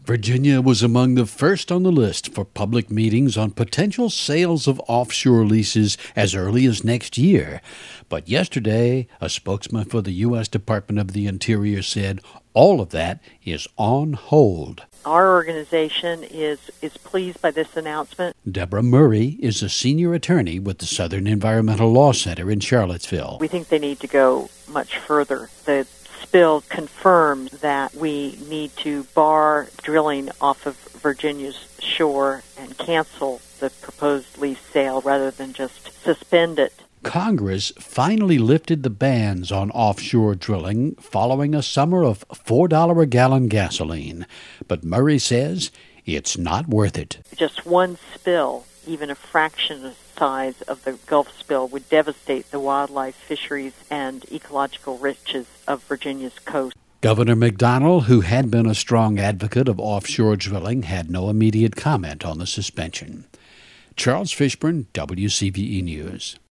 Virginia was among the first on the list for public meetings on potential sales of offshore leases as early as next year. But yesterday, a spokesman for the U.S. Department of the Interior said all of that is on hold. Our organization is pleased by this announcement. Deborah Murray is a senior attorney with the Southern Environmental Law Center in Charlottesville. We think they need to go much further. The spill confirms that we need to bar drilling off of Virginia's shore and cancel the proposed lease sale rather than just suspend it. Congress finally lifted the bans on offshore drilling following a summer of $4 a gallon gasoline. But Murray says it's not worth it. Just one spill, even a fraction of the size of the Gulf spill, would devastate the wildlife, fisheries, and ecological riches of Virginia's coast. Governor McDonnell, who had been a strong advocate of offshore drilling, had no immediate comment on the suspension. Charles Fishburne, WCVE News.